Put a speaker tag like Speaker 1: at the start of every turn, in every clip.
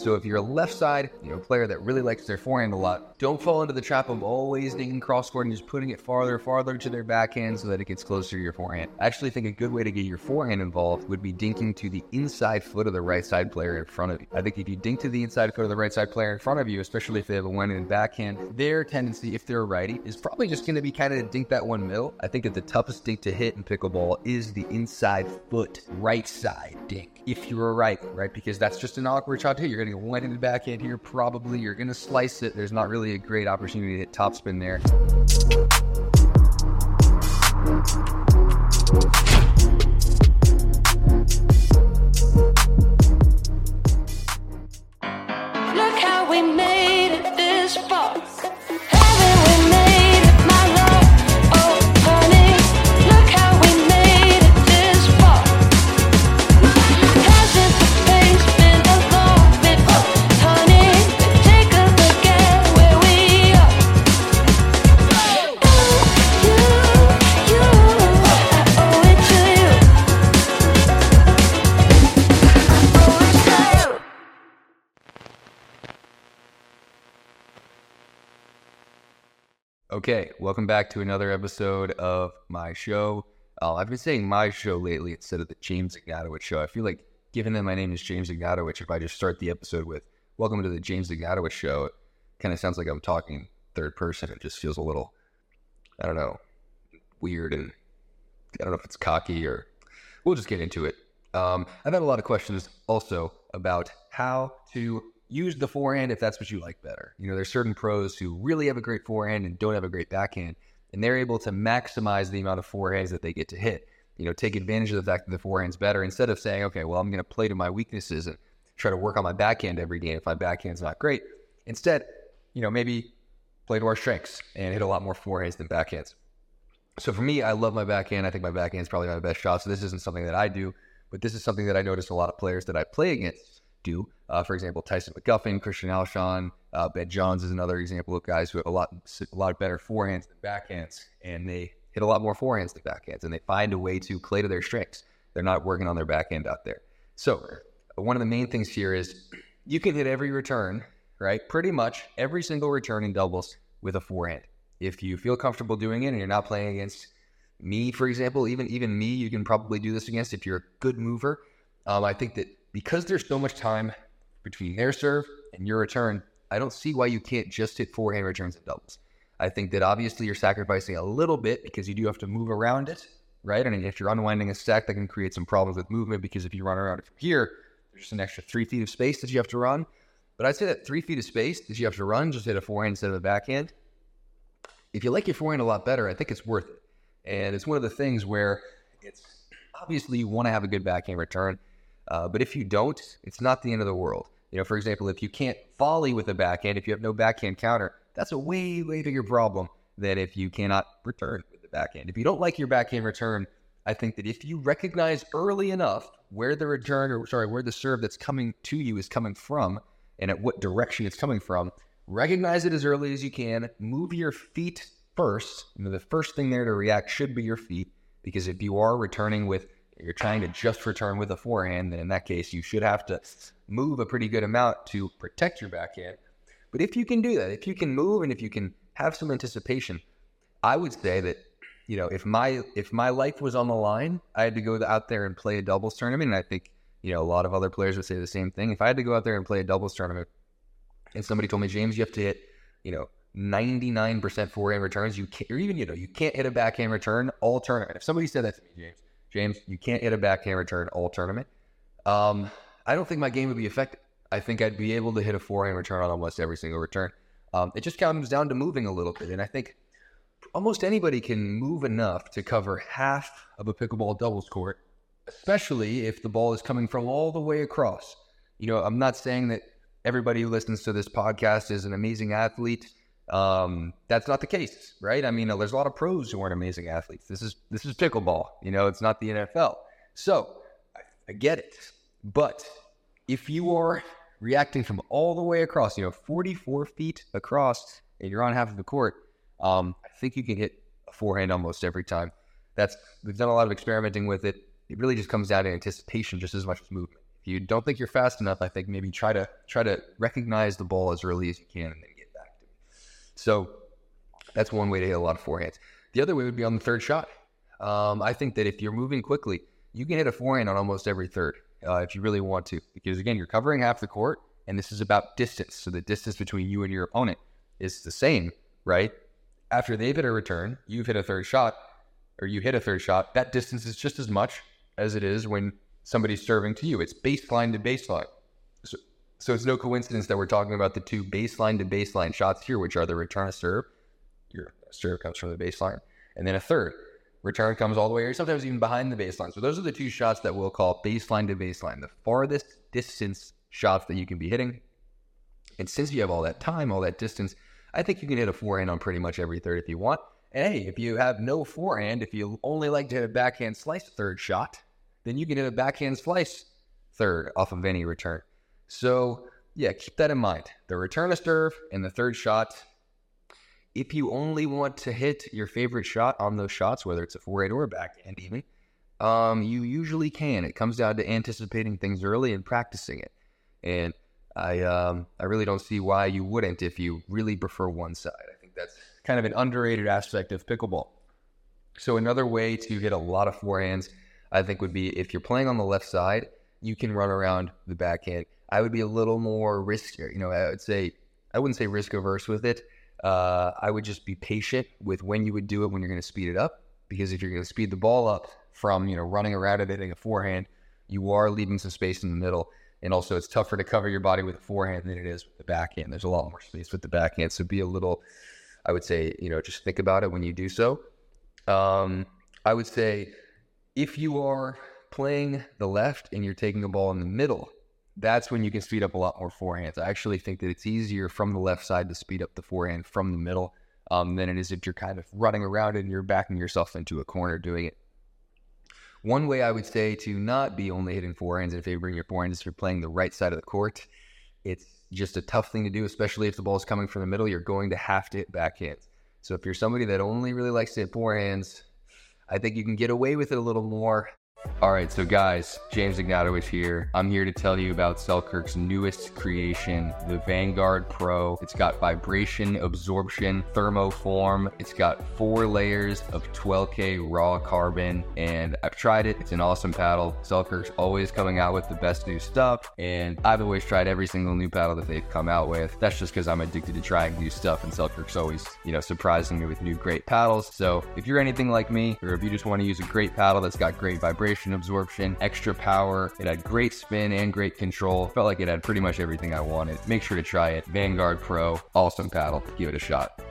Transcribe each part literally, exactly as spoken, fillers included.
Speaker 1: So if you're a left side, you know, player that really likes their forehand a lot, don't fall into the trap of always dinking cross court and just putting it farther, farther to their backhand so that it gets closer to your forehand. I actually think a good way to get your forehand involved would be dinking to the inside foot of the right side player in front of you. I think if you dink to the inside foot of the right side player in front of you, especially if they have a one-handed backhand, their tendency, if they're a righty, is probably just going to be kind of dink that one middle. I think that the toughest dink to hit in pickleball is the inside foot, right side dink. If you're a righty, right? Because that's just an awkward shot to hit. You're going to get one-handed backhand here, probably. You're going to slice it. There's not really a great opportunity to hit topspin there.
Speaker 2: Look how we made it this far. Haven't we made it, my love? Oh, honey, look how we made it this far. Hasn't the pace been a little bit, honey? Take a look at where we are. You, you, I owe it to you. I owe it to you.
Speaker 1: Okay, welcome back to another episode of my show. Uh, I've been saying my show lately instead of the James Ignatowicz show. I feel like, given that my name is James Ignatowicz, if I just start the episode with "Welcome to the James Ignatowicz show," it kind of sounds like I'm talking third person. It just feels a little, I don't know, weird, and I don't know if it's cocky or. We'll just get into it. Um, I've had a lot of questions also about how to use the forehand if that's what you like better. You know, there's certain pros who really have a great forehand and don't have a great backhand, and they're able to maximize the amount of forehands that they get to hit. You know, take advantage of the fact that the forehand's better instead of saying, okay, well, I'm going to play to my weaknesses and try to work on my backhand every day. And if my backhand's not great, instead, you know, maybe play to our strengths and hit a lot more forehands than backhands. So for me, I love my backhand. I think my backhand's probably my best shot. So this isn't something that I do, but this is something that I notice a lot of players that I play against do. Uh, for example, Tyson McGuffin, Christian Alshon, uh, Ben Johns is another example of guys who have a lot, a lot better forehands than backhands, and they hit a lot more forehands than backhands, and they find a way to play to their strengths. They're not working on their backhand out there. So one of the main things here is you can hit every return, right? Pretty much every single return in doubles with a forehand. If you feel comfortable doing it and you're not playing against me, for example, even even me, you can probably do this against if you're a good mover. Um, I think that because there's so much time between their serve and your return, I don't see why you can't just hit forehand returns in doubles. I think that obviously you're sacrificing a little bit because you do have to move around it, right? I mean, if you're unwinding a stack, that can create some problems with movement because if you run around it from here, there's just an extra three feet of space that you have to run. But I'd say that three feet of space that you have to run, just hit a forehand instead of a backhand. If you like your forehand a lot better, I think it's worth it. And it's one of the things where it's obviously you want to have a good backhand return. Uh, but if you don't, it's not the end of the world. You know, for example, if you can't volley with a backhand, if you have no backhand counter, that's a way, way bigger problem than if you cannot return with the backhand. If you don't like your backhand return, I think that if you recognize early enough where the return, or sorry, where the serve that's coming to you is coming from and at what direction it's coming from, recognize it as early as you can, move your feet first. You know, the first thing there to react should be your feet, because if you are returning with you're trying to just return with a forehand, then in that case, you should have to move a pretty good amount to protect your backhand. But if you can do that, if you can move and if you can have some anticipation, I would say that, you know, if my if my life was on the line, I had to go out there and play a doubles tournament, and I think, you know, a lot of other players would say the same thing. If I had to go out there and play a doubles tournament, and somebody told me, James, you have to hit, you know, ninety-nine percent forehand returns, you can't, or even, you know, you can't hit a backhand return all tournament. If somebody said that to me, James, James, you can't hit a backhand return all tournament, um, I don't think my game would be effective. I think I'd be able to hit a forehand return on almost every single return. Um, it just comes down to moving a little bit, and I think almost anybody can move enough to cover half of a pickleball doubles court, especially if the ball is coming from all the way across. You know, I'm not saying that everybody who listens to this podcast is an amazing athlete. Um, that's not the case, right? I mean, there's a lot of pros who aren't amazing athletes. This is this is pickleball. You know, it's not the N F L. So I, I get it. But if you are reacting from all the way across, you know, forty-four feet across, and you're on half of the court, um, I think you can hit a forehand almost every time. That's we've done a lot of experimenting with it. It really just comes down to anticipation just as much as movement. If you don't think you're fast enough, I think maybe try to try to recognize the ball as early as you can and then get back to it. So that's one way to hit a lot of forehands. The other way would be on the third shot. Um, I think that if you're moving quickly, you can hit a forehand on almost every third uh, if you really want to. Because, again, you're covering half the court, and this is about distance. So the distance between you and your opponent is the same, right? After they've hit a return, you've hit a third shot, or you hit a third shot, that distance is just as much as it is when somebody's serving to you. It's baseline to baseline. So, so it's no coincidence that we're talking about the two baseline to baseline shots here, which are the return of serve. Your serve comes from the baseline. And then a third. Return comes all the way, or sometimes even behind the baseline. So those are the two shots that we'll call baseline to baseline, the farthest distance shots that you can be hitting. And since you have all that time, all that distance, I think you can hit a forehand on pretty much every third if you want. And hey, if you have no forehand, if you only like to hit a backhand slice third shot, then you can hit a backhand slice third off of any return. So yeah, keep that in mind. The return of serve and the third shot. If you only want to hit your favorite shot on those shots, whether it's a forehand or a backhand even, um, you usually can. It comes down to anticipating things early and practicing it. And I um, I really don't see why you wouldn't if you really prefer one side. I think that's kind of an underrated aspect of pickleball. So another way to hit a lot of forehands, I think, would be if you're playing on the left side, you can run around the backhand. I would be a little more riskier. You know, I would say, I wouldn't say risk averse with it. Uh, I would just be patient with when you would do it when you're going to speed it up. Because if you're going to speed the ball up from, you know, running around it, hitting a forehand, you are leaving some space in the middle. And also it's tougher to cover your body with a forehand than it is with the backhand. There's a lot more space with the backhand. So be a little, I would say, you know, just think about it when you do so. Um, I would say, if you are playing the left and you're taking a ball in the middle, that's when you can speed up a lot more forehands. I actually think that it's easier from the left side to speed up the forehand from the middle um, than it is if you're kind of running around and you're backing yourself into a corner doing it. One way I would say to not be only hitting forehands and favoring your forehands is if you're playing the right side of the court. It's just a tough thing to do, especially if the ball is coming from the middle. You're going to have to hit backhands. So if you're somebody that only really likes to hit forehands, I think you can get away with it a little more. All right, so guys, James Ignatowicz here. I'm here to tell you about Selkirk's newest creation, the Vanguard Pro. It's got vibration, absorption, thermoform. It's got four layers of twelve K raw carbon, and I've tried it. It's an awesome paddle. Selkirk's always coming out with the best new stuff, and I've always tried every single new paddle that they've come out with. That's just because I'm addicted to trying new stuff, and Selkirk's always, you know, surprising me with new great paddles. So if you're anything like me, or if you just want to use a great paddle that's got great vibration, absorption, extra power, it had great spin and great control. Felt like it had pretty much everything I wanted. Make sure to try it. Vanguard Pro, awesome paddle. Give it a shot.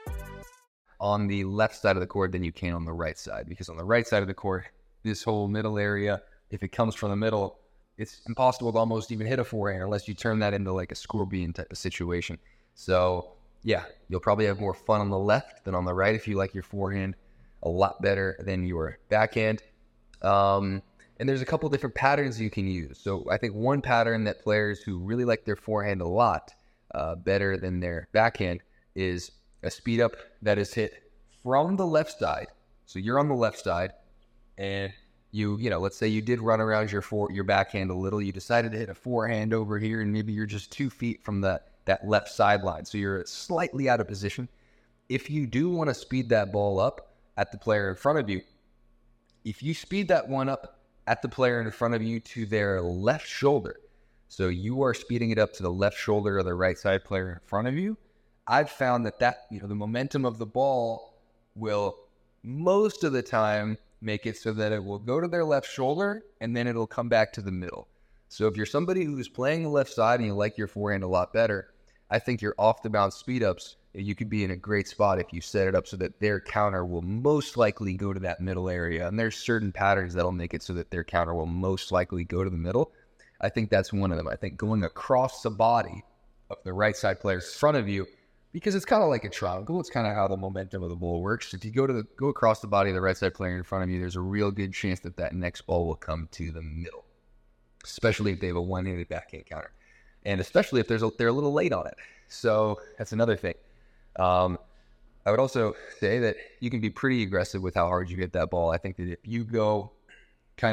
Speaker 1: On the left side of the court than you can on the right side, because on the right side of the court, this whole middle area, if it comes from the middle, it's impossible to almost even hit a forehand unless you turn that into like a scorpion type of situation. So yeah, you'll probably have more fun on the left than on the right if you like your forehand a lot better than your backhand. Um, and there's a couple different patterns you can use. So I think one pattern that players who really like their forehand a lot uh, better than their backhand is a speed up that is hit from the left side. So you're on the left side and you, you know, let's say you did run around your for, your backhand a little. You decided to hit a forehand over here and maybe you're just two feet from that, that left sideline. So you're slightly out of position. If you do want to speed that ball up at the player in front of you, if you speed that one up at the player in front of you to their left shoulder, so you are speeding it up to the left shoulder of the right side player in front of you, I've found that that, you know, the momentum of the ball will most of the time make it so that it will go to their left shoulder and then it'll come back to the middle. So if you're somebody who's playing the left side and you like your forehand a lot better, I think your off the bounce speed ups, you could be in a great spot if you set it up so that their counter will most likely go to that middle area. And there's certain patterns that'll make it so that their counter will most likely go to the middle. I think that's one of them. I think going across the body of the right side player in front of you, because it's kind of like a triangle. It's kind of how the momentum of the ball works. If you go to the go across the body of the right side player in front of you, there's a real good chance that that next ball will come to the middle, especially if they have a one-handed backhand counter, and especially if there's a, they're a little late on it. So that's another thing. Um, I would also say that you can be pretty aggressive with how hard you hit that ball. I think that if you go kind of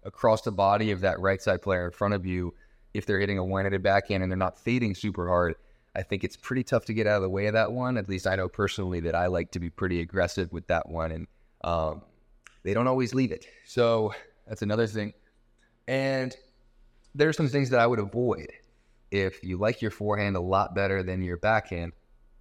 Speaker 1: across the body of that right side player in front of you, if they're hitting a one-handed backhand and they're not fading super hard, I think it's pretty tough to get out of the way of that one. At least I know personally that I like to be pretty aggressive with that one, and um, they don't always leave it. So that's another thing. And there's some things that I would avoid. If you like your forehand a lot better than your backhand,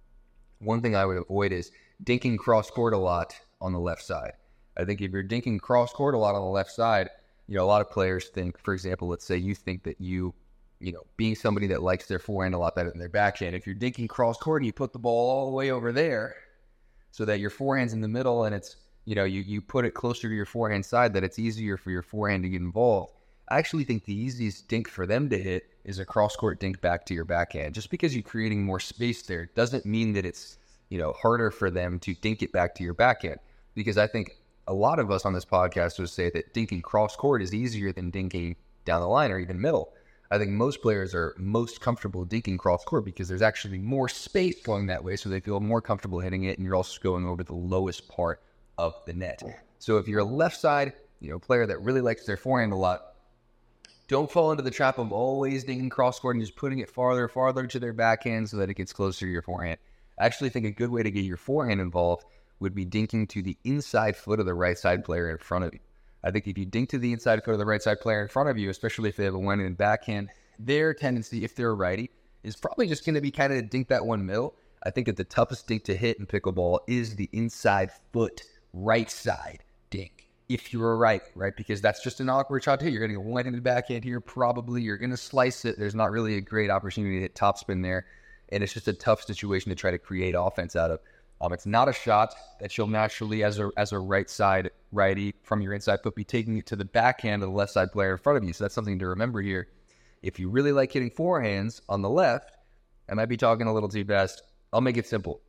Speaker 1: one thing I would avoid is dinking cross court a lot on the left side. I think if you're dinking cross court a lot on the left side, you know, a lot of players think, for example, let's say you think that you, you know, being somebody that likes their forehand a lot better than their backhand, if you're dinking cross court and you put the ball all the way over there so that your forehand's in the middle and it's, you know, you, you put it closer to your forehand side, that it's easier for your forehand to get involved. I actually think the easiest dink for them to hit is a cross-court dink back to your backhand. Just because you're creating more space there doesn't mean that it's, you know, harder for them to dink it back to your backhand. Because I think a lot of us on this podcast would say that dinking cross-court is easier than dinking down the line or even middle. I think most players are most comfortable dinking cross-court because there's actually more space going that way, so they feel more comfortable hitting it, and you're also going over the lowest part of the net. So if you're a left side, you know, player that really likes their forehand a lot, don't fall into the trap of always dinking cross-court and just putting it farther and farther to their backhand so that it gets closer to your forehand. I actually think a good way to get your forehand involved would be dinking to the inside foot of the right side player in front of you. I think if you dink to the inside foot of the right side player in front of you, especially if they have a one-handed backhand, their tendency, if they're a righty, is probably just going to be kind of to dink that one middle. I think that the toughest dink to hit in pickleball is the inside foot right side dink. If you're a right, right? Because that's just an awkward shot to hit. You're getting a one-handed backhand here, probably. You're going to slice it. There's not really a great opportunity to hit topspin there. And it's just a tough situation to try to create offense out of. Um, it's not a shot that you'll naturally, as a as a right side righty from your inside foot, be taking it to the backhand of the left side player in front of you. So that's something to remember here. If you really like hitting forehands on the left, I might be talking a little too fast. I'll make it simple.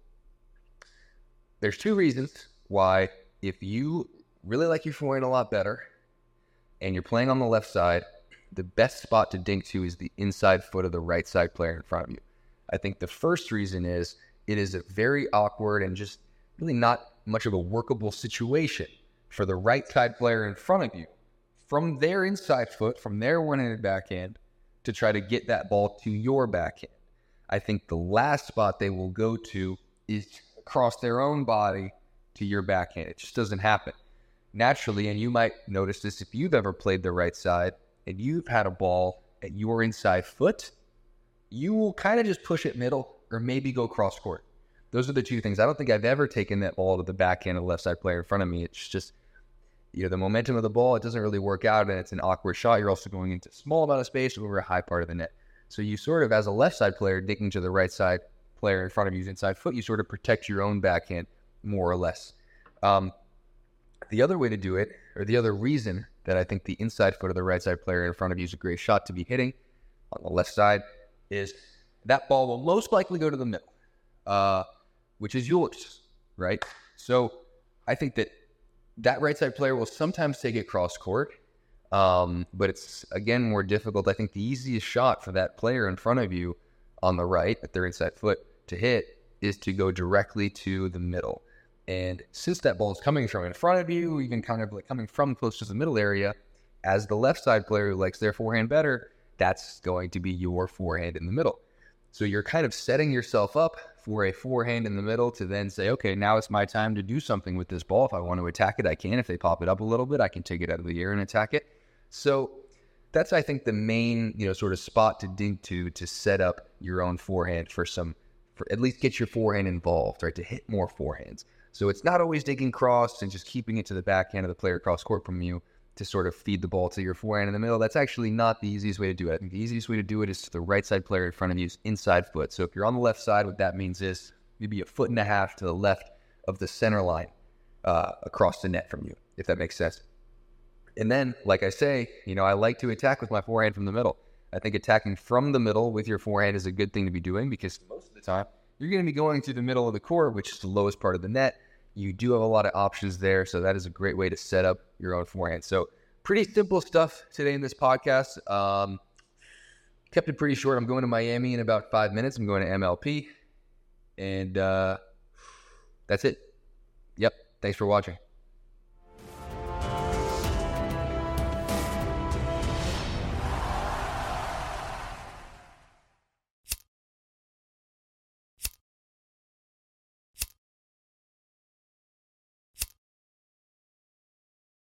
Speaker 1: There's two reasons why if you really like your forehand a lot better and you're playing on the left side, the best spot to dink to is the inside foot of the right side player in front of you. I think the first reason is it is a very awkward and just really not much of a workable situation for the right side player in front of you from their inside foot, from their one-handed backhand, to try to get that ball to your backhand. I think the last spot they will go to is across their own body to your backhand. It just doesn't happen naturally, and you might notice this if you've ever played the right side and you've had a ball at your inside foot, you will kind of just push it middle or maybe go cross court. Those are the two things. I don't think I've ever taken that ball to the backhand of the left side player in front of me. It's just, you know, the momentum of the ball, it doesn't really work out, and it's an awkward shot. You're also going into a small amount of space over a high part of the net. So you sort of, as a left side player, dinking to the right side player in front of you's inside foot, you sort of protect your own backhand more or less. Um, The other way to do it, or the other reason that I think the inside foot of the right side player in front of you is a great shot to be hitting on the left side, is that ball will most likely go to the middle, uh, which is yours, right? So I think that that right side player will sometimes take it cross court, um, but it's, again, more difficult. I think the easiest shot for that player in front of you on the right, at their inside foot, to hit is to go directly to the middle. And since that ball is coming from in front of you, even kind of like coming from close to the middle area, as the left side player who likes their forehand better, that's going to be your forehand in the middle. So you're kind of setting yourself up for a forehand in the middle to then say, okay, now it's my time to do something with this ball. If I want to attack it, I can. If they pop it up a little bit, I can take it out of the air and attack it. So that's, I think, the main, you know, sort of spot to dink to, to set up your own forehand for some, for at least get your forehand involved, right, to hit more forehands. So it's not always digging cross and just keeping it to the backhand of the player across court from you to sort of feed the ball to your forehand in the middle. That's actually not the easiest way to do it. I think the easiest way to do it is to the right side player in front of you's inside foot. So if you're on the left side, what that means is maybe a foot and a half to the left of the center line uh, across the net from you, if that makes sense. And then, like I say, you know, I like to attack with my forehand from the middle. I think attacking from the middle with your forehand is a good thing to be doing because most of the time you're going to be going to the middle of the court, which is the lowest part of the net. You do have a lot of options there, so that is a great way to set up your own forehand. So pretty simple stuff today in this podcast. Um, kept it pretty short. I'm going to Miami in about five minutes. I'm going to M L P, and uh, that's it. Yep. Thanks for watching.